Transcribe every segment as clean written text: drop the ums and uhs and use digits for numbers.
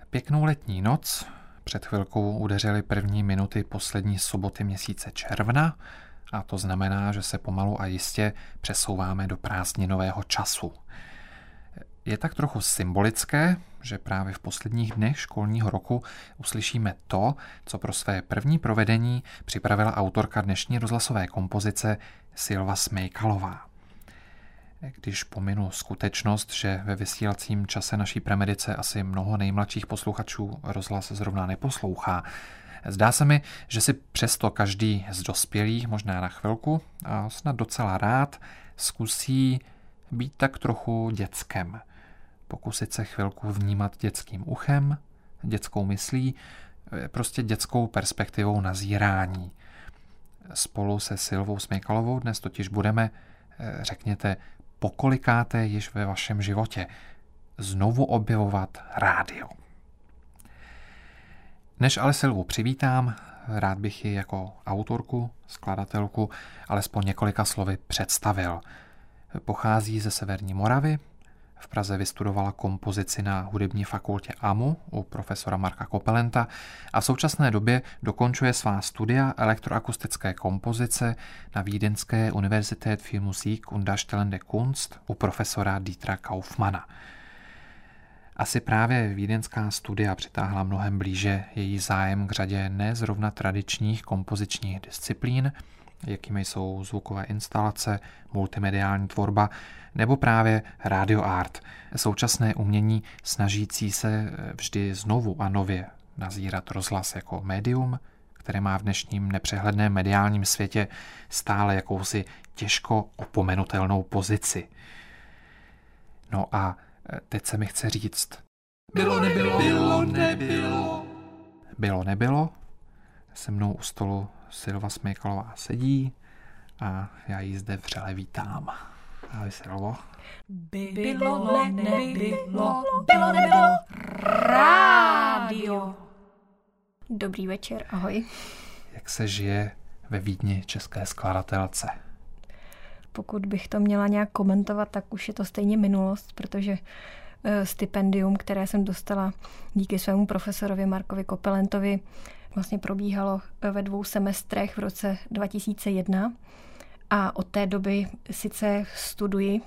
Pěknou letní noc. Před chvilkou udeřily první minuty poslední soboty měsíce června a to znamená, že se pomalu a jistě přesouváme do prázdninového času. Je tak trochu symbolické, že právě v posledních dnech školního roku uslyšíme to, co pro své první provedení připravila autorka dnešní rozhlasové kompozice Silva Smejkalová. Když pominu skutečnost, že ve vysílacím čase naší premedice asi mnoho nejmladších posluchačů rozhlas zrovna neposlouchá, zdá se mi, že si přesto každý z dospělých, možná na chvilku a snad docela rád, zkusí být tak trochu dětskem. Pokusit se chvilku vnímat dětským uchem, dětskou myslí, prostě dětskou perspektivou nazírání. Spolu se Silvou Smejkalovou dnes totiž budeme, řekněte, pokolikáté již ve vašem životě, znovu objevovat rádio. Než ale Silvu přivítám, rád bych ji jako autorku, skladatelku alespoň několika slovy představil. Pochází ze Severní Moravy, v Praze vystudovala kompozici na hudební fakultě AMU u profesora Marka Kopelenta a v současné době dokončuje svá studia elektroakustické kompozice na Vídeňské Universität für Musik und Darstellende Kunst u profesora Dietera Kaufmanna. Asi právě vídeňská studia přitáhla mnohem blíže její zájem k řadě nezrovna tradičních kompozičních disciplín, jakými jsou zvukové instalace, multimediální tvorba nebo právě radio art, současné umění snažící se vždy znovu a nově nazírat rozhlas jako médium, které má v dnešním nepřehledném mediálním světě stále jakousi těžko opomenutelnou pozici. No a teď se mi chce říct, bylo nebylo, se mnou u stolu Silva Smejkalová sedí a já ji zde vřele vítám. Ahoj Silvo. Bylo nebylo, rádio. Dobrý večer, ahoj. Jak se žije ve Vídni české skladatelce? Pokud bych to měla nějak komentovat, tak už je to stejně minulost, protože stipendium, které jsem dostala díky svému profesorovi Markovi Kopelentovi, vlastně probíhalo ve 2 semestrech v roce 2001 a od té doby sice studuji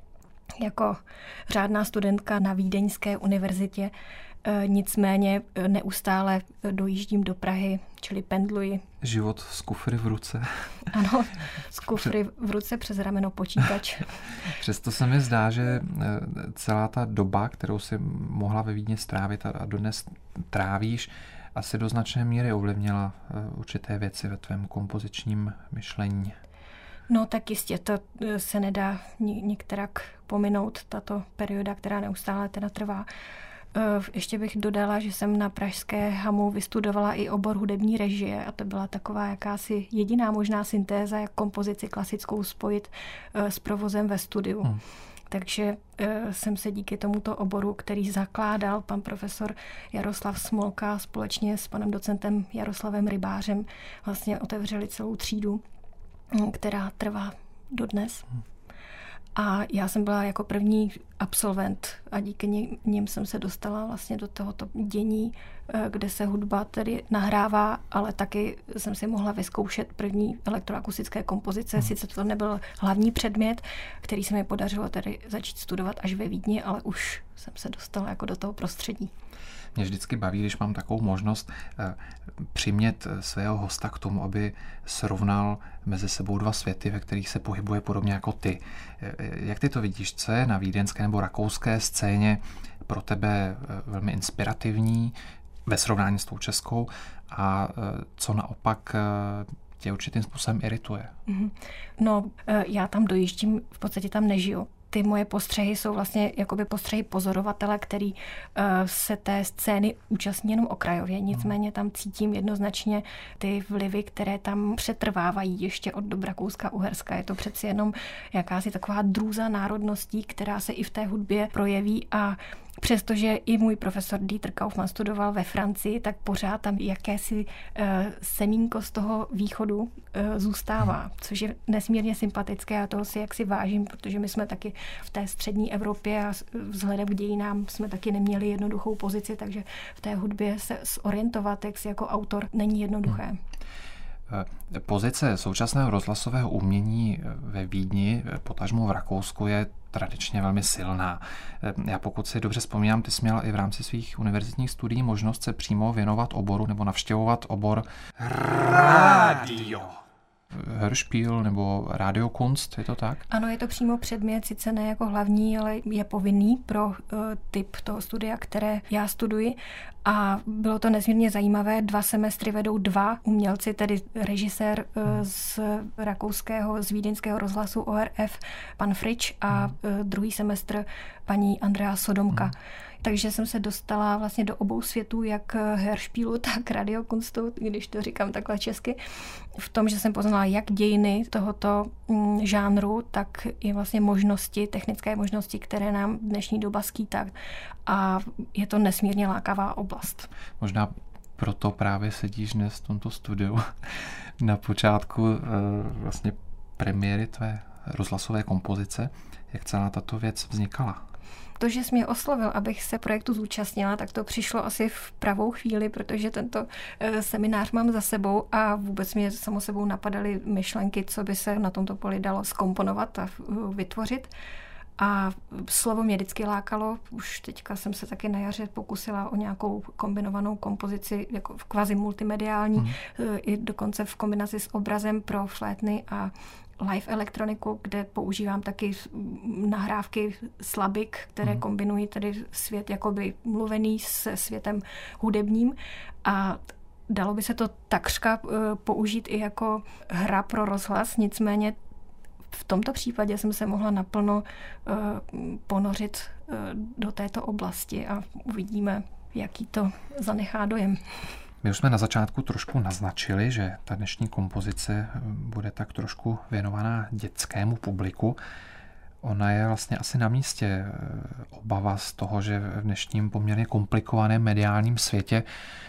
jako řádná studentka na Vídeňské univerzitě, nicméně neustále dojíždím do Prahy, čili pendluji. Život s kufry v ruce. Ano, s kufry v ruce přes rameno počítač. Přesto se mi zdá, že celá ta doba, kterou si mohla ve Vídni strávit a dodnes trávíš, asi do značné míry ovlivnila určité věci ve tvém kompozičním myšlení. No tak jistě, to se nedá některak pominout, tato perioda, která neustále teda trvá. Ještě bych dodala, že jsem na pražské HAMU vystudovala i obor hudební režie a to byla taková jakási jediná možná syntéza, jak kompozici klasickou spojit s provozem ve studiu. Takže jsem se díky tomuto oboru, který zakládal pan profesor Jaroslav Smolka společně s panem docentem Jaroslavem Rybářem, vlastně otevřeli celou třídu, která trvá dodnes. A já jsem byla jako první absolvent a díky nim jsem se dostala vlastně do tohoto dění, kde se hudba tedy nahrává, ale taky jsem si mohla vyzkoušet první elektroakustické kompozice. Sice to nebyl hlavní předmět, který se mi podařilo tedy začít studovat až ve Vídni, ale už jsem se dostala jako do toho prostředí. Mě vždycky baví, když mám takovou možnost přimět svého hosta k tomu, aby srovnal mezi sebou 2 světy, ve kterých se pohybuje podobně jako ty. Jak ty to vidíš? Co je na vídeňské nebo rakouské scéně pro tebe velmi inspirativní ve srovnání s tou českou a co naopak tě určitým způsobem irituje? No, já tam dojíždím, v podstatě tam nežiju. Ty moje postřehy jsou vlastně jakoby postřehy pozorovatele, který se té scény účastní jenom okrajově. Nicméně tam cítím jednoznačně ty vlivy, které tam přetrvávají ještě od dob Rakouska-Uherska. Je to přeci jenom jakási taková drůza národností, která se i v té hudbě projeví a přestože i můj profesor Dieter Kaufmann studoval ve Francii, tak pořád tam jakési semínko z toho východu zůstává, což je nesmírně sympatické a toho si jaksi vážím, protože my jsme taky v té střední Evropě a vzhledem k dějinám jsme taky neměli jednoduchou pozici, takže v té hudbě se zorientovat jaksi jako autor není jednoduché. Pozice současného rozhlasového umění ve Vídni, potažmo v Rakousku, je tradičně velmi silná. Já pokud si dobře vzpomínám, ty jsi měla i v rámci svých univerzitních studií možnost se přímo věnovat oboru nebo navštěvovat obor rádio. Hörspiel nebo Radiokunst, je to tak? Ano, je to přímo předmět, sice ne jako hlavní, ale je povinný pro typ toho studia, které já studuji. A bylo to nesmírně zajímavé. 2 semestry vedou 2 umělci, tedy režisér z rakouského, z vídeňského rozhlasu ORF, pan Fritsch, a druhý semestr paní Andrea Sodomka. Takže jsem se dostala vlastně do obou světů, jak Hörspielu, tak Radiokunstu, když to říkám takhle česky, v tom, že jsem poznala jak dějiny tohoto žánru, tak i vlastně možnosti, technické možnosti, které nám dnešní doba skýtá. A je to nesmírně lákavá oblast. Možná proto právě sedíš dnes v tomto studiu na počátku vlastně premiéry tvé rozhlasové kompozice. Jak celá tato věc vznikala? To, že jsi mě oslovil, abych se projektu zúčastnila, tak to přišlo asi v pravou chvíli, protože tento seminář mám za sebou a vůbec mě samo sebou napadaly myšlenky, co by se na tomto poli dalo zkomponovat a vytvořit. A slovo mě vždycky lákalo, už teďka jsem se taky na jaře pokusila o nějakou kombinovanou kompozici, jako kvazi multimediální, i dokonce v kombinaci s obrazem pro flétny a live elektroniku, kde používám taky nahrávky slabik, které kombinují tedy svět jakoby mluvený se světem hudebním a dalo by se to takřka použít i jako hra pro rozhlas, nicméně v tomto případě jsem se mohla naplno ponořit do této oblasti a uvidíme, jaký to zanechá dojem. My už jsme na začátku trošku naznačili, že ta dnešní kompozice bude tak trošku věnovaná dětskému publiku. Ona je vlastně asi na místě. Obava z toho, že v dnešním poměrně komplikovaném mediálním světě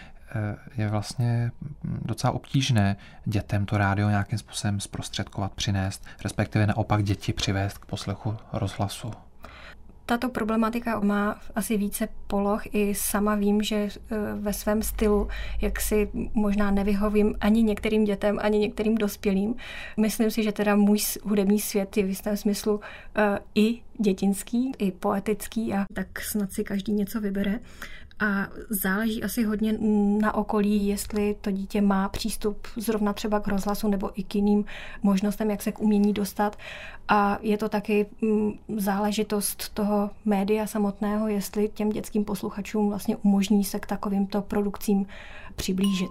je vlastně docela obtížné dětem to rádio nějakým způsobem zprostředkovat, přinést, respektive naopak děti přivést k poslechu rozhlasu. Tato problematika má asi více poloh. I sama vím, že ve svém stylu, jak si možná nevyhovím ani některým dětem, ani některým dospělým. Myslím si, že teda můj hudební svět je v jistém smyslu i dětinský, i poetický a tak snad si každý něco vybere. A záleží asi hodně na okolí, jestli to dítě má přístup zrovna třeba k rozhlasu nebo i k jiným možnostem, jak se k umění dostat. A je to taky záležitost toho média samotného, jestli těm dětským posluchačům vlastně umožní se k takovýmto produkcím přiblížit.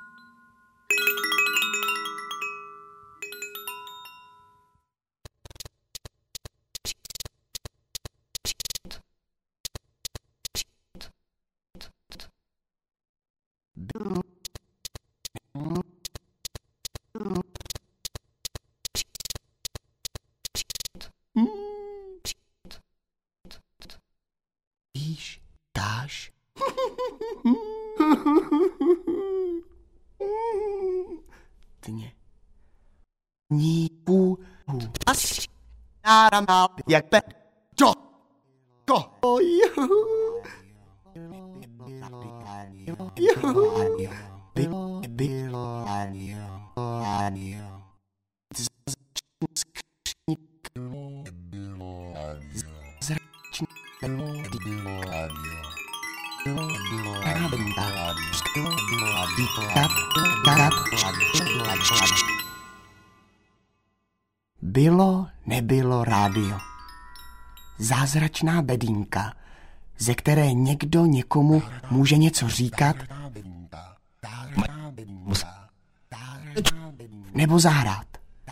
Víš, dáš? Dně. Nípů. As. Náramá. Jak pe. Do. Ko. Bylo, nebylo rádio. Zázračná bedínka, ze které někdo někomu může něco říkat nebo zahrát.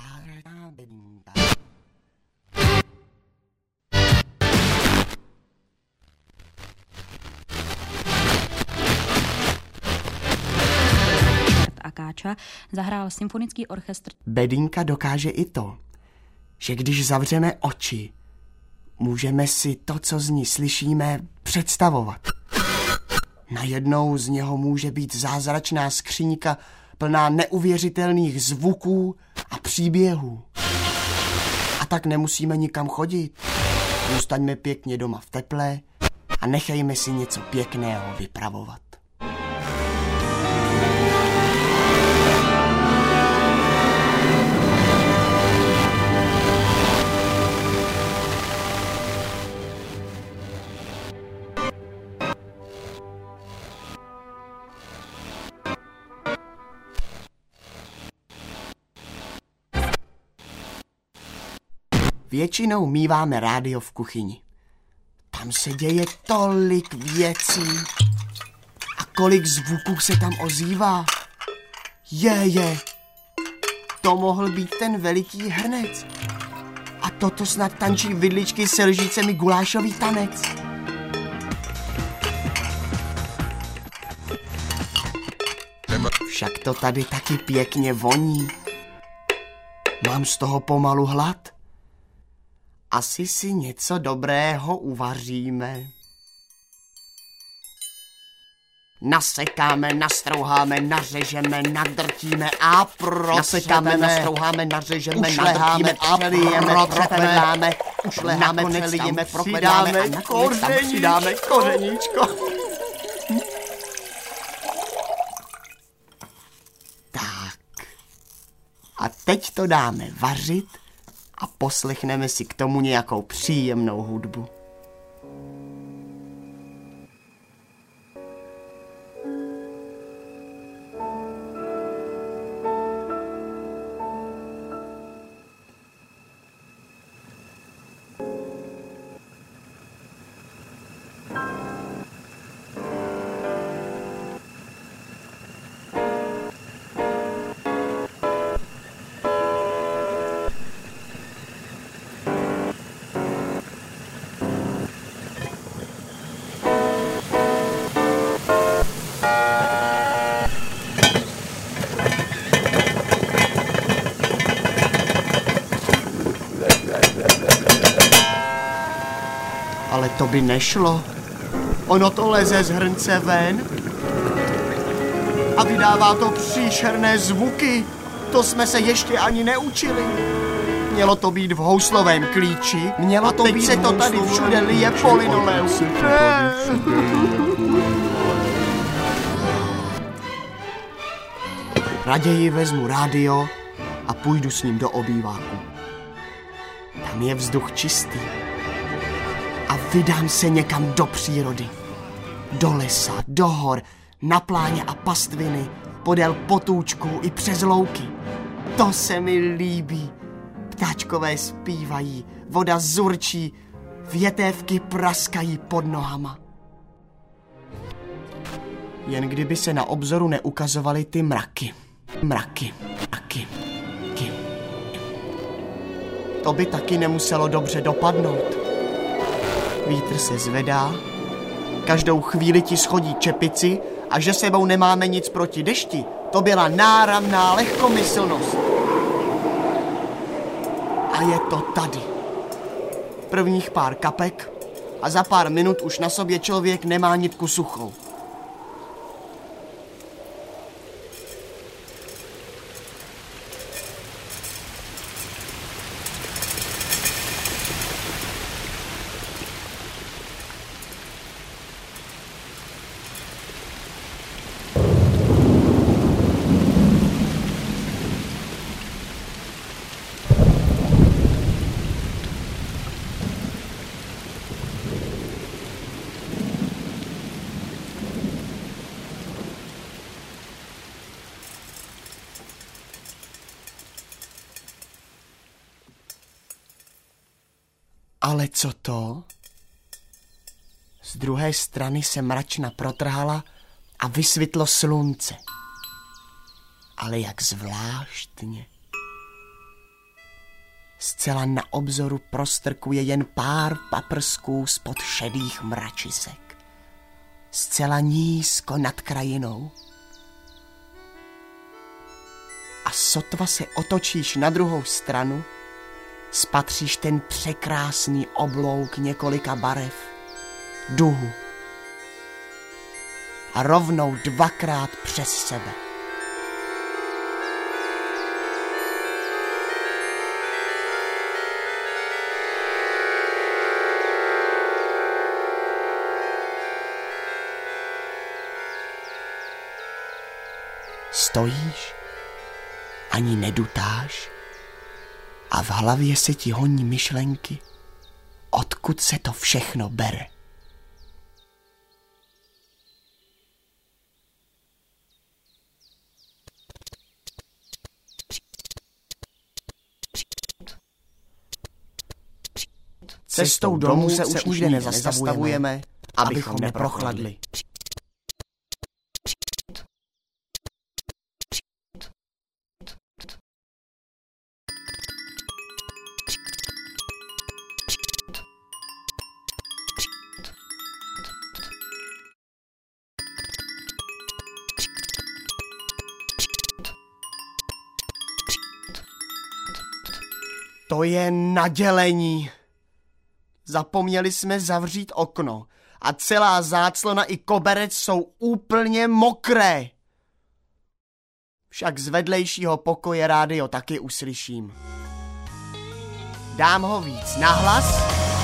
Akáča zahrál symfonický orchestr. Bedínka dokáže i to, že když zavřeme oči, Můžeme si to, co z ní slyšíme, představovat. Najednou z něho může být zázračná skříňka plná neuvěřitelných zvuků a příběhů. A tak nemusíme nikam chodit. Zůstaňme pěkně doma v teple a nechejme si něco pěkného vypravovat. Většinou míváme rádio v kuchyni. Tam se děje tolik věcí. A kolik zvuků se tam ozývá. Je. To mohl být ten veliký hrnec. A toto snad tančí vidličky se lžícemi gulášový tanec. Však to tady taky pěkně voní. Mám z toho pomalu hlad. Asi si něco dobrého uvaříme. Nasekáme, nastrouháme, nařežeme, nadrtíme a nasekáme, nastrouháme, nařežeme, nadrtíme a prokledáme, ušleháme, přelijeme, prokledáme a nakonec tam přidáme kořeníčko. Tak. A teď to dáme vařit a poslechneme si k tomu nějakou příjemnou hudbu. Ale to by nešlo. Ono to leze z hrnce ven a vydává to příšerné zvuky. To jsme se ještě ani neučili. Mělo to být v houslovém klíči. Mělo to být se to tady všude lije po linoleu. Raději vezmu rádio a půjdu s ním do obýváku. Tam je vzduch čistý. A vydám se někam do přírody. Do lesa, do hor, na pláně a pastviny, podél potůčků i přes louky. To se mi líbí. Ptáčkové zpívají, voda zurčí, větévky praskají pod nohama. Jen kdyby se na obzoru neukazovaly ty mraky. Mraky. To by taky nemuselo dobře dopadnout. Vítr se zvedá, každou chvíli ti schodí čepici a že sebou nemáme nic proti dešti, to byla náramná lehkomyslnost. A je to tady. Prvních pár kapek a za pár minut už na sobě člověk nemá nitku suchou. Ale co to? Z druhé strany se mračna protrhala a vysvětlo slunce. Ale jak zvláštně. Zcela na obzoru prostrkuje jen pár paprsků spod šedých mračisek. Zcela nízko nad krajinou. A sotva se otočíš na druhou stranu spatříš ten překrásný oblouk několika barev, duhu a rovnou 2krát přes sebe. Stojíš, ani nedutáš a v hlavě se ti honí myšlenky, odkud se to všechno bere. Cestou domů se už nikde nezastavujeme, abychom neprochladli. To je nadělení. Zapomněli jsme zavřít okno a celá záclona i koberec jsou úplně mokré. Však z vedlejšího pokoje rádio taky uslyším. Dám ho víc nahlas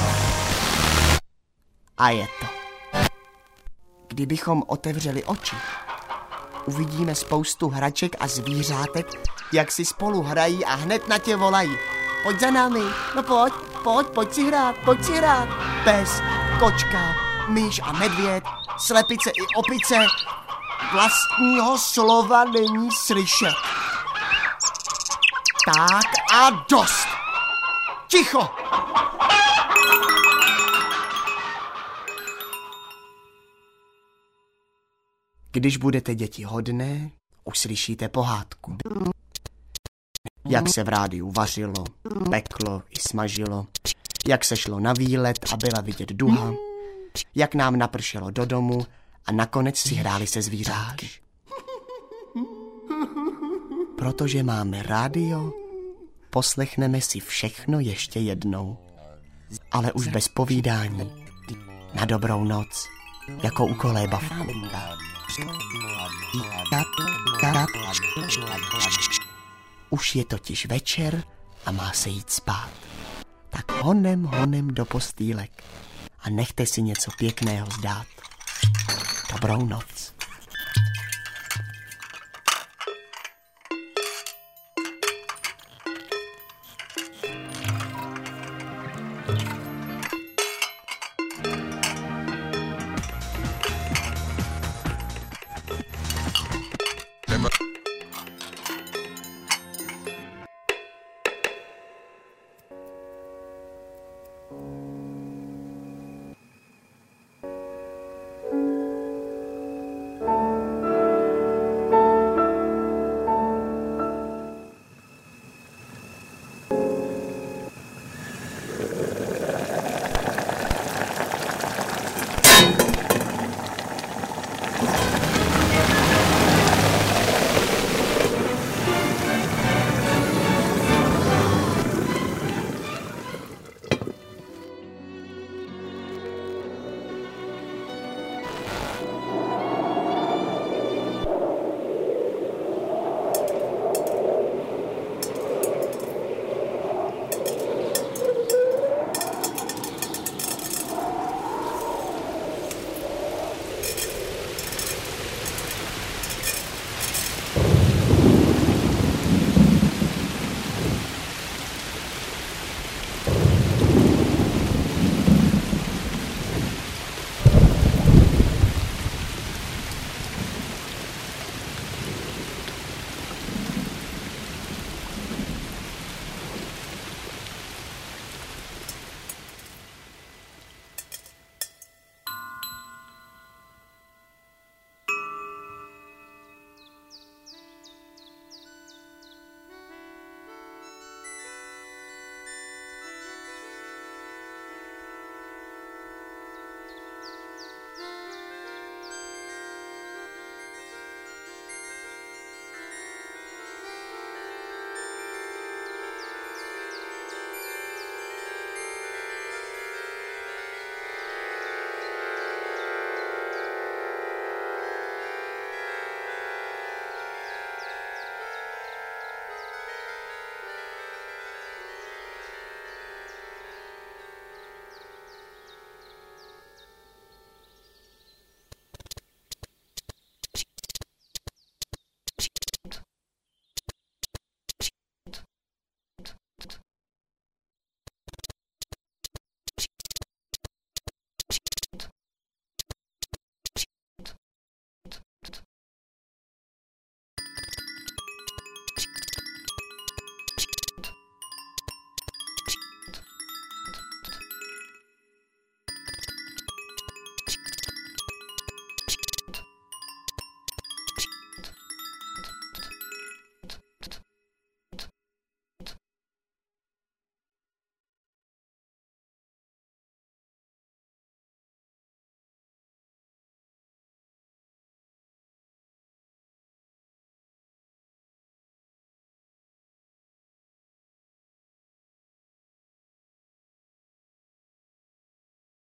a je to. Kdybychom otevřeli oči, uvidíme spoustu hraček a zvířátek, jak si spolu hrají a hned na tě volají. Pojď za námi, no pojď si hrát. Pes, kočka, myš a medvěd, slepice i opice, vlastního slova není slyšet. Tak a dost. Ticho! Když budete děti hodné, uslyšíte pohádku. Jak se v rádiu vařilo, peklo i smažilo, jak se šlo na výlet a byla vidět duha, jak nám napršelo do domu a nakonec si hráli se zvířátky. Protože máme rádio, poslechneme si všechno ještě jednou, ale už bez povídání. Na dobrou noc, jako u kolébavku. Už je totiž večer a má se jít spát. Tak honem do postýlek a nechte si něco pěkného zdát. Dobrou noc.